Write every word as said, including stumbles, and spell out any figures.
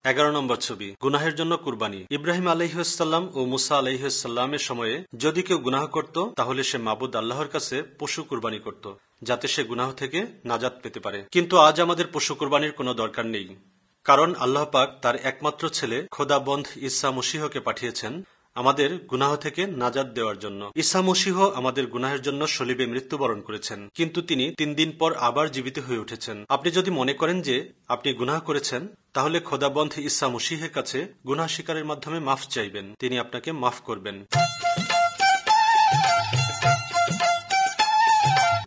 এগারো নম্বর ছবি, গুনাহের জন্য কুরবানি। ইব্রাহিম আলাইহিসসালাম ও মুসা আলাইহিসসালামের সময়ে যদি কেউ গুনাহ করত তাহলে সে মাবুদ আল্লাহর কাছে পশু কুরবানি করত, যাতে সে গুনাহ থেকে নাজাত পেতে পারে। কিন্তু আজ আমাদের পশু কুরবানির কোনো দরকার নেই, কারণ আল্লাহ পাক তার একমাত্র ছেলে খোদাবন্ধ ঈসা মসীহকে পাঠিয়েছেন আমাদের গুনাহ থেকে নাজাত দেওয়ার জন্য। ঈসা মসীহ আমাদের গুনাহের জন্য সলিবে মৃত্যুবরণ করেছেন, কিন্তু তিনি তিন দিন পর আবার জীবিত হয়ে উঠেছেন। আপনি যদি মনে করেন যে আপনি গুনাহ করেছেন, তাহলে খোদাবন্ধ ঈসা মসীহের কাছে গুনাহ স্বীকারের মাধ্যমে মাফ চাইবেন, তিনি আপনাকে মাফ করবেন।